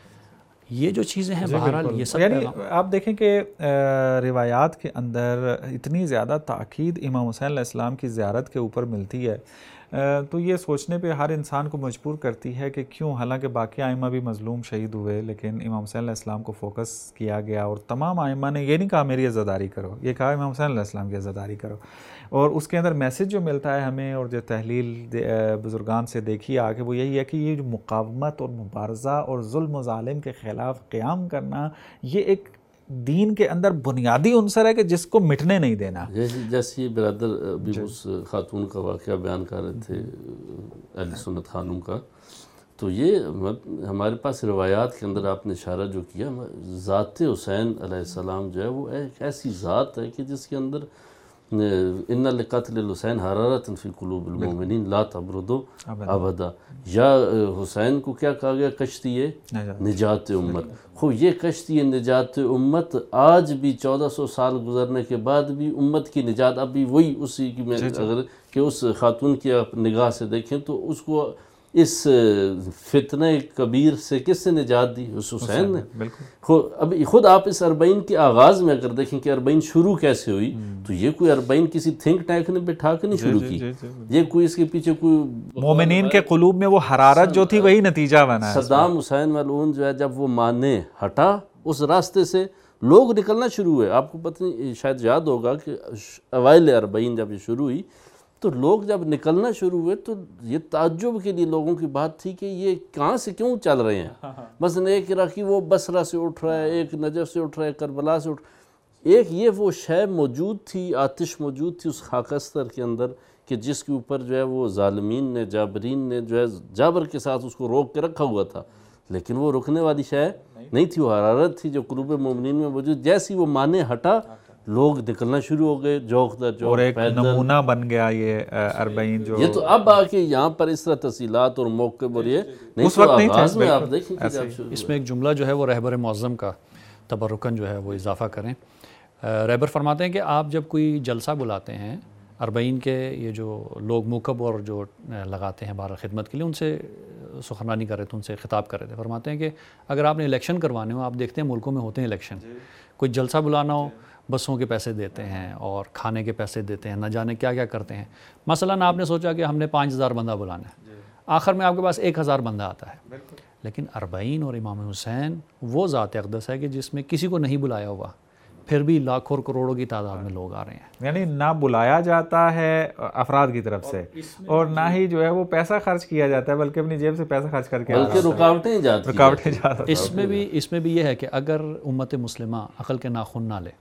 یہ جو چیزیں ہیں بہرحال یہ سب یعنی آپ دیکھیں کہ روایات کے اندر اتنی زیادہ تاکید امام حسین علیہ السلام کی زیارت کے اوپر ملتی ہے، تو یہ سوچنے پہ ہر انسان کو مجبور کرتی ہے کہ کیوں، حالانکہ باقی ائمہ بھی مظلوم شہید ہوئے لیکن امام حسین علیہ السلام کو فوکس کیا گیا، اور تمام ائمہ نے یہ نہیں کہا میری عزاداری کرو، یہ کہا امام حسین علیہ السلام کی عزاداری کرو۔ اور اس کے اندر میسج جو ملتا ہے ہمیں، اور جو تحلیل بزرگان سے دیکھی آگے، وہ یہی ہے کہ یہ جو مقاومت اور مبارزہ اور ظلم و ظالم کے خلاف قیام کرنا، یہ ایک دین کے اندر بنیادی عنصر ہے کہ جس کو مٹنے نہیں دینا۔ جیسے یہ برادر ابھی اس خاتون کا واقعہ بیان کر رہے تھے، اہل سنت خانم کا، تو یہ ہمارے پاس روایات کے اندر آپ نے اشارہ جو کیا، ذات حسین علیہ السلام جو ہے وہ ایک ایسی ذات ہے کہ جس کے اندر ان لقتل الحسین حرارۃ فی قلوب المؤمنین لا تبردوا ابدا، یا حسین کو کیا کہا گیا؟ کشتی نجات امت۔ خو یہ کشتی نجات امت آج بھی چودہ سو سال گزرنے کے بعد بھی امت کی نجات اب بھی وہی اسی کی، میں اگر کہ اس خاتون کی آپ نگاہ سے دیکھیں تو اس کو اس فتنہ کبیر سے کس نے نجات دی؟ اس حسین نے۔ اب خود آپ اس اربعین کے آغاز میں اگر دیکھیں کہ اربعین شروع کیسے ہوئی، تو یہ کوئی اربعین کسی تھنک ٹینک نے بٹھا کے نہیں شروع کی، یہ کوئی اس کے پیچھے کوئی مومنین کے قلوب میں وہ حرارت جو تھی وہی نتیجہ بنا ہے۔ صدام حسین ملعون جو ہے جب وہ مانے ہٹا اس راستے سے، لوگ نکلنا شروع ہوئے۔ آپ کو پتہ نہیں، شاید یاد ہوگا کہ اوائل اربعین جب یہ شروع ہوئی تو لوگ جب نکلنا شروع ہوئے تو یہ تعجب کے لیے لوگوں کی بات تھی کہ یہ کہاں سے کیوں چل رہے ہیں۔ مثلا ایک عراقی وہ بصرہ سے اٹھ رہا ہے، ایک نجف سے اٹھ رہا ہے، کربلا سے اٹھ رہا ہے۔ ایک یہ وہ شے موجود تھی، آتش موجود تھی اس خاکستر کے اندر کہ جس کے اوپر جو ہے وہ ظالمین نے، جابرین نے جو ہے جابر کے ساتھ اس کو روک کے رکھا ہوا تھا، لیکن وہ رکنے والی شے نہیں تھی، وہ حرارت تھی جو قلوب مومنین میں موجود۔ جیسی وہ مانے ہٹا لوگ نکلنا شروع ہو گئے جوک در جوک، اور ایک پیدل۔ نمونہ بن گیا یہ اربعین جو یہ تو اب آ کے یہاں پر اس طرح تفصیلات اور موقع پر یہ نہیں اس وقت نہیں تھا، آغاز میں آپ دیکھیں کہ جب شروع اس میں ایک جملہ جو ہے وہ رہبر معظم کا تبرکن جو ہے وہ اضافہ کریں۔ رہبر فرماتے ہیں کہ آپ جب کوئی جلسہ بلاتے ہیں، اربعین کے یہ جو لوگ موکب اور جو لگاتے ہیں بہر خدمت کے لیے، ان سے سخنرانی کر رہے تھے، ان سے خطاب کر رہے تھے، فرماتے ہیں کہ اگر آپ نے الیکشن کروانے ہو، آپ دیکھتے ہیں ملکوں میں ہوتے ہیں الیکشن، کوئی جلسہ بلانا ہو بسوں کے پیسے دیتے ہیں اور کھانے کے پیسے دیتے ہیں، نہ جانے کیا کیا کرتے ہیں۔ مثلاً آپ نے سوچا کہ ہم نے پانچ ہزار بندہ بلانا ہے، آخر میں آپ کے پاس ایک ہزار بندہ آتا ہے، لیکن اربعین اور امام حسین وہ ذات اقدس ہے کہ جس میں کسی کو نہیں بلایا ہوا، پھر بھی لاکھوں اور کروڑوں کی تعداد میں لوگ آ رہے ہیں۔ یعنی نہ بلایا جاتا ہے افراد کی طرف سے، اور نہ ہی جو ہے وہ پیسہ خرچ کیا جاتا ہے، بلکہ اپنی جیب سے پیسہ خرچ کر کے بلکہ رکاوٹیں جاتی ہیں۔ رکاوٹیں جاتا ہے۔ اس میں بھی اس میں بھی یہ ہے کہ اگر امت مسلمہ عقل کے ناخن نہ لے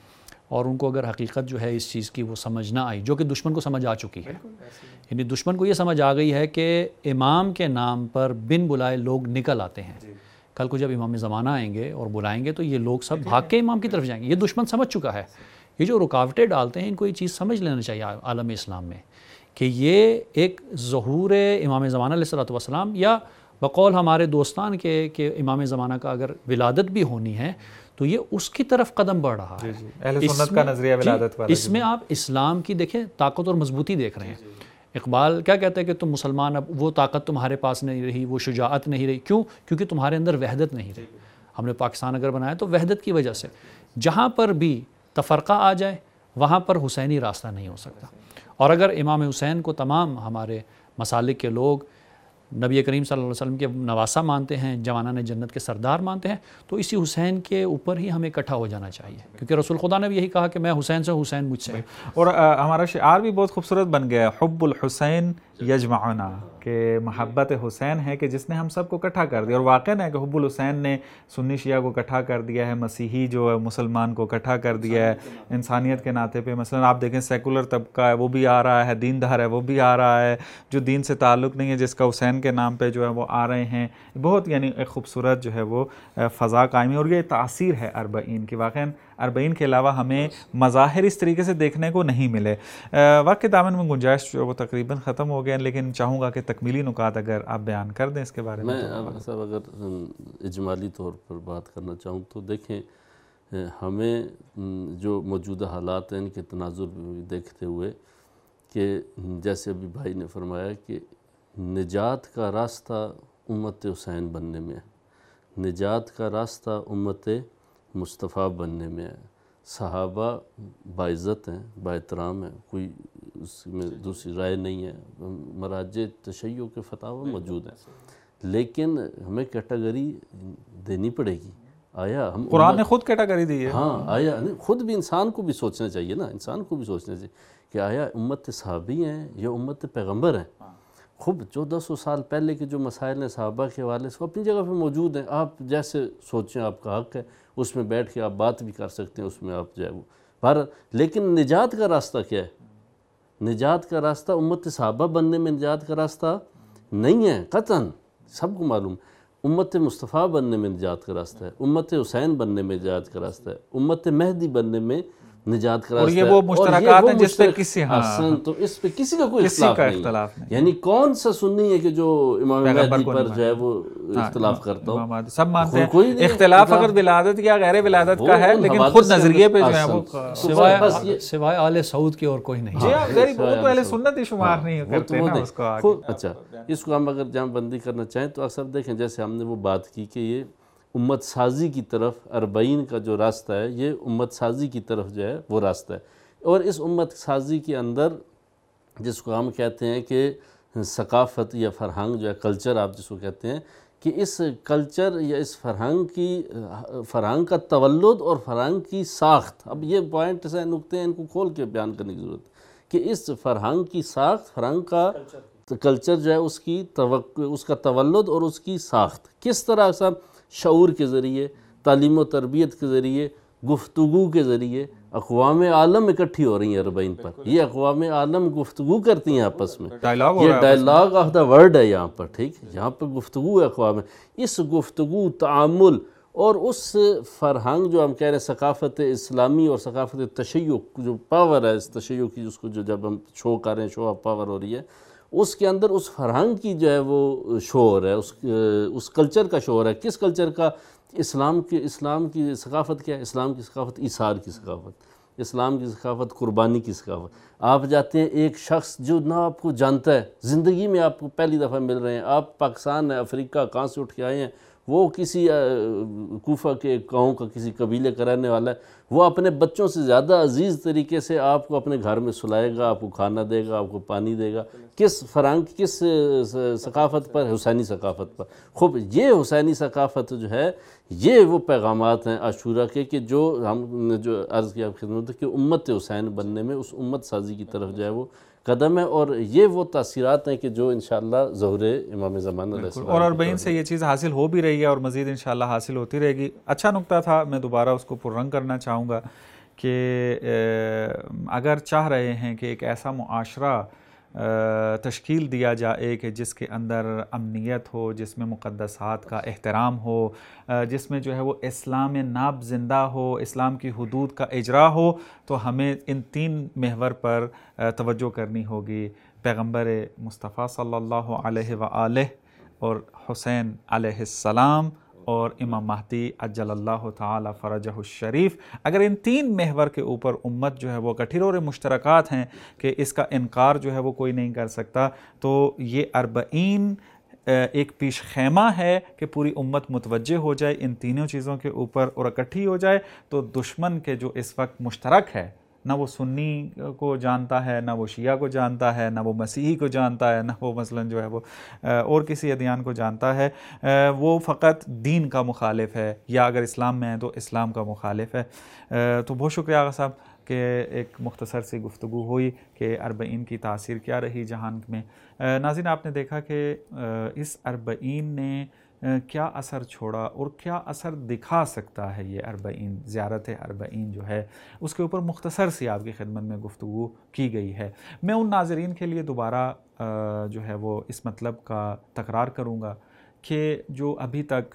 اور ان کو اگر حقیقت جو ہے اس چیز کی وہ سمجھ نہ آئی، جو کہ دشمن کو سمجھ آ چکی ہے، یعنی دشمن کو یہ سمجھ آ گئی ہے کہ امام کے نام پر بن بلائے لوگ نکل آتے ہیں، کل کو جب امام زمانہ آئیں گے اور بلائیں گے تو یہ لوگ سب بھاگ کے امام کی طرف جائیں گے۔ یہ دشمن سمجھ چکا ہے، یہ جو رکاوٹیں ڈالتے ہیں ان کو یہ چیز سمجھ لینا چاہیے عالم اسلام میں کہ یہ ایک ظہور امام زمانہ علیہ الصلوۃ والسلام، یا بقول ہمارے دوستان کے کہ امام زمانہ کا اگر ولادت بھی ہونی ہے تو یہ اس کی طرف قدم بڑھ رہا ہے۔ اہل سنت کا نظریہ ولادت والا، اس میں آپ اسلام کی دیکھیں طاقت اور مضبوطی دیکھ رہے ہیں۔ اقبال کیا کہتے ہیں کہ تم مسلمان، اب وہ طاقت تمہارے پاس نہیں رہی، وہ شجاعت نہیں رہی، کیوں؟ کیونکہ تمہارے اندر وحدت نہیں رہی۔ ہم نے پاکستان اگر بنایا تو وحدت کی وجہ سے، جہاں پر بھی تفرقہ آ جائے وہاں پر حسینی راستہ نہیں ہو سکتا۔ اور اگر امام حسین کو تمام ہمارے مسالک کے لوگ نبی کریم صلی اللہ علیہ وسلم کے نواسہ مانتے ہیں، جوانان جنت کے سردار مانتے ہیں، تو اسی حسین کے اوپر ہی ہمیں اکٹھا ہو جانا چاہیے، کیونکہ رسول خدا نے بھی یہی کہا کہ میں حسین سے، حسین مجھ سے۔ اور ہمارا شعار بھی بہت خوبصورت بن گیا ہے، حب الحسین یجمعنا، کہ محبت حسین ہے کہ جس نے ہم سب کو اکٹھا کر دیا۔ اور واقعہ ہے کہ حب الحسین نے سنی شیعہ کو اکٹھا کر دیا ہے، مسیحی جو ہے مسلمان کو اکٹھا کر دیا ہے انسانیت کے ناطے پہ۔ مثلا آپ دیکھیں سیکولر طبقہ ہے وہ بھی آ رہا ہے، دیندار ہے وہ بھی آ رہا ہے، جو دین سے تعلق نہیں ہے جس کا حسین کے نام پہ جو ہے وہ آ رہے ہیں۔ بہت یعنی ایک خوبصورت جو ہے وہ فضا قائم ہے، اور یہ تاثیر ہے اربعین کی۔ واقعاً اربعین کے علاوہ ہمیں مظاہر اس طریقے سے دیکھنے کو نہیں ملے۔ وقت کے دامن میں گنجائش جو وہ تقریباً ختم ہو گئے، لیکن چاہوں گا کہ تکمیلی نکات اگر آپ بیان کر دیں اس کے بارے میں۔ میں صاحب اگر اجمالی طور پر بات کرنا چاہوں تو دیکھیں، ہمیں جو موجودہ حالات ہیں ان کے تناظر دیکھتے ہوئے کہ جیسے ابھی بھائی نے فرمایا کہ نجات کا راستہ امت حسین بننے میں ہے، نجات کا راستہ امت مصطفیٰ بننے میں ہے۔ صحابہ باعزت ہیں، با احترام ہیں، کوئی اس میں دوسری رائے نہیں ہے، مراجع تشیع کے فتاوی موجود ہیں، لیکن ہمیں کیٹیگری دینی پڑے گی۔ آیا ہم قرآن نے خود کیٹیگری دی ہے، ہاں آیا خود بھی انسان کو بھی سوچنا چاہیے نا، انسان کو بھی سوچنا چاہیے کہ آیا امت صحابی ہیں یا امت پیغمبر ہیں۔ خوب چودہ سو سال پہلے کے جو مسائل ہیں صحابہ کے حوالے سے اپنی جگہ پہ موجود ہیں، آپ جیسے سوچیں آپ کا حق ہے، اس میں بیٹھ کے آپ بات بھی کر سکتے ہیں، اس میں آپ جو ہے وہ بہر۔ لیکن نجات کا راستہ کیا ہے؟ نجات کا راستہ امت صحابہ بننے میں نجات کا راستہ نہیں ہے قطعاً، سب کو معلوم۔ امت مصطفیٰ بننے میں نجات کا راستہ ہے، امت حسین بننے میں نجات کا راستہ ہے، امت مہدی بننے میں نجات کا راستہ ہے۔ اور یہ وہ مشترکات ہیں جس پہ کسی ہاں تو اس پہ کسی کا کوئی اختلاف نہیں، یعنی کون سا سنی ہے کہ جو امام مہدی پر جو ہے وہ اختلاف کرتا ہو؟ سب مانتے ہیں اختلاف اگر ولادت یا غیر ولادت کا ہے، لیکن خود نظریے پہ جو ہے وہ سوائے سوائے آل سعود کی اور کوئی نہیں۔ جی آپ ذری وہ تو اہل سنت ہی شمار نہیں کرتے نا اس کو آگے۔ اچھا اس کو ہم اگر جمع بندی کرنا چاہیں تو اکثر دیکھیں جیسے ہم نے وہ بات کی کہ یہ امت سازی کی طرف اربعین کا جو راستہ ہے یہ امت سازی کی طرف جو ہے وہ راستہ ہے، اور اس امت سازی کے اندر جس کو ہم کہتے ہیں کہ ثقافت یا فرہنگ جو ہے کلچر آپ جس کو کہتے ہیں، کہ اس کلچر یا اس فرہنگ کی فرہنگ کا تولد اور فرہنگ کی ساخت، اب یہ پوائنٹس ہیں نکتے ہیں ان کو کھول کے بیان کرنے کی ضرورت ہے کہ اس فرہنگ کی ساخت، فرہنگ کا کلچر جو ہے اس کی اس کا تولد اور اس کی ساخت کس طرح سے شعور کے ذریعے، تعلیم و تربیت کے ذریعے، گفتگو کے ذریعے اقوام عالم اکٹھی ہو رہی ہیں اربعین پر۔ یہ اقوام عالم گفتگو کرتی ہیں آپس میں، یہ ڈائلاگ آف دا ورڈ ہے یہاں پر، ٹھیک ہے، یہاں پر گفتگو ہے اقوام، اس گفتگو، تعامل اور اس فرہنگ جو ہم کہہ رہے ہیں ثقافت اسلامی اور ثقافت تشیع جو پاور ہے اس تشیع کی، جس کو جو جب ہم شو کر رہے ہیں، شو آف پاور ہو رہی ہے، اس کے اندر اس فرہنگ کی جو ہے وہ شور ہے، اس اس کلچر کا شور ہے. کس کلچر کا؟ اسلام کی اسلام کی ثقافت کیا ہے؟ اسلام کی ثقافت ایثار کی ثقافت، اسلام کی ثقافت قربانی کی ثقافت. آپ جاتے ہیں ایک شخص جو نہ آپ کو جانتا ہے، زندگی میں آپ کو پہلی دفعہ مل رہے ہیں، آپ پاکستان ہے، افریقہ کہاں سے اٹھ کے آئے ہیں، وہ کسی کوفہ کے گاؤں کا کسی قبیلے کا رہنے والا ہے، وہ اپنے بچوں سے زیادہ عزیز طریقے سے آپ کو اپنے گھر میں سلائے گا، آپ کو کھانا دے گا، آپ کو پانی دے گا. کس فرہنگ، کس ثقافت پر؟ حسینی ثقافت پر. خوب، یہ حسینی ثقافت جو ہے، یہ وہ پیغامات ہیں عاشورہ کے کہ جو ہم نے جو عرض کیا خدمت کہ امت حسین بننے میں، اس امت سازی کی طرف جو ہے وہ قدم ہے، اور یہ وہ تاثیرات ہیں کہ جو انشاءاللہ ظہور امام زمان علیہ السلام اور اربعین سے یہ چیز حاصل ہو بھی رہی ہے اور مزید انشاءاللہ حاصل ہوتی رہے گی. اچھا نکتہ تھا، میں دوبارہ اس کو پررنگ کرنا چاہوں گا کہ اگر چاہ رہے ہیں کہ ایک ایسا معاشرہ تشکیل دیا جائے کہ جس کے اندر امنیت ہو، جس میں مقدسات کا احترام ہو، جس میں جو ہے وہ اسلام ناب زندہ ہو، اسلام کی حدود کا اجرا ہو، تو ہمیں ان تین محور پر توجہ کرنی ہوگی: پیغمبر مصطفیٰ صلی اللہ علیہ وآلہ اور حسین علیہ السلام اور امام مہدی عجل اللہ تعالی فرجہ الشریف. اگر ان تین محور کے اوپر امت جو ہے وہ کٹھیر مشترکات ہیں کہ اس کا انکار جو ہے وہ کوئی نہیں کر سکتا، تو یہ اربعین ایک پیش خیمہ ہے کہ پوری امت متوجہ ہو جائے ان تینوں چیزوں کے اوپر اور اکٹھی ہو جائے. تو دشمن کے جو اس وقت مشترک ہے، نہ وہ سنی کو جانتا ہے، نہ وہ شیعہ کو جانتا ہے، نہ وہ مسیحی کو جانتا ہے، نہ وہ مثلا جو ہے وہ اور کسی ادیان کو جانتا ہے، وہ فقط دین کا مخالف ہے، یا اگر اسلام میں ہے تو اسلام کا مخالف ہے. تو بہت شکریہ آغا صاحب کہ ایک مختصر سی گفتگو ہوئی کہ اربعین کی تاثیر کیا رہی جہان میں. ناظرین، آپ نے دیکھا کہ اس اربعین نے کیا اثر چھوڑا اور کیا اثر دکھا سکتا ہے. یہ اربعین، زیارت اربعین جو ہے، اس کے اوپر مختصر سی آپ کی خدمت میں گفتگو کی گئی ہے. میں ان ناظرین کے لیے دوبارہ جو ہے وہ اس مطلب کا تکرار کروں گا کہ جو ابھی تک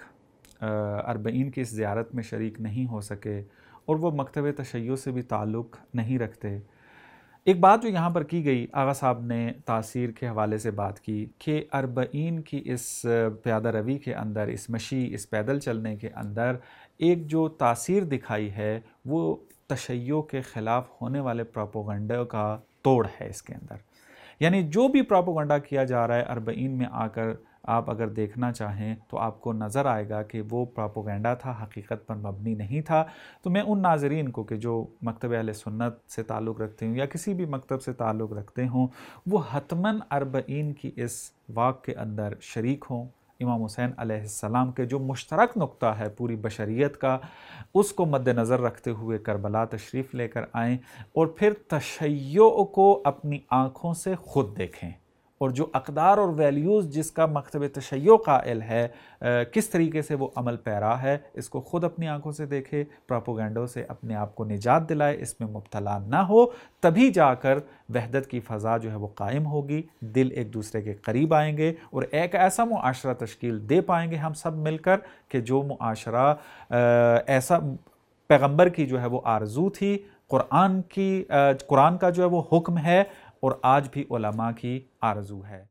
اربعین کی اس زیارت میں شریک نہیں ہو سکے اور وہ مکتب تشیع سے بھی تعلق نہیں رکھتے. ایک بات جو یہاں پر کی گئی، آغا صاحب نے تاثیر کے حوالے سے بات کی کہ اربعین کی اس پیادہ روی کے اندر، اس مشی، اس پیدل چلنے کے اندر ایک جو تاثیر دکھائی ہے وہ تشیع کے خلاف ہونے والے پروپیگنڈا کا توڑ ہے اس کے اندر. یعنی جو بھی پروپیگنڈا کیا جا رہا ہے اربعین میں آ کر، آپ اگر دیکھنا چاہیں تو آپ کو نظر آئے گا کہ وہ پروپیگنڈا تھا، حقیقت پر مبنی نہیں تھا. تو میں ان ناظرین کو کہ جو مکتب اہل سنت سے تعلق رکھتے ہوں یا کسی بھی مکتب سے تعلق رکھتے ہوں، وہ حتماً اربعین کی اس واقع کے اندر شریک ہوں. امام حسین علیہ السلام کے جو مشترک نقطہ ہے پوری بشریت کا، اس کو مد نظر رکھتے ہوئے کربلا تشریف لے کر آئیں اور پھر تشیع کو اپنی آنکھوں سے خود دیکھیں، اور جو اقدار اور ویلیوز جس کا مکتب تشیع قائل ہے، کس طریقے سے وہ عمل پیرا ہے، اس کو خود اپنی آنکھوں سے دیکھے، پروپیگنڈوں سے اپنے آپ کو نجات دلائے، اس میں مبتلا نہ ہو. تبھی جا کر وحدت کی فضا جو ہے وہ قائم ہوگی، دل ایک دوسرے کے قریب آئیں گے اور ایک ایسا معاشرہ تشکیل دے پائیں گے ہم سب مل کر کہ جو معاشرہ ایسا پیغمبر کی جو ہے وہ آرزو تھی، قرآن کی قرآن کا جو ہے وہ حکم ہے اور آج بھی علماء کی آرزو ہے.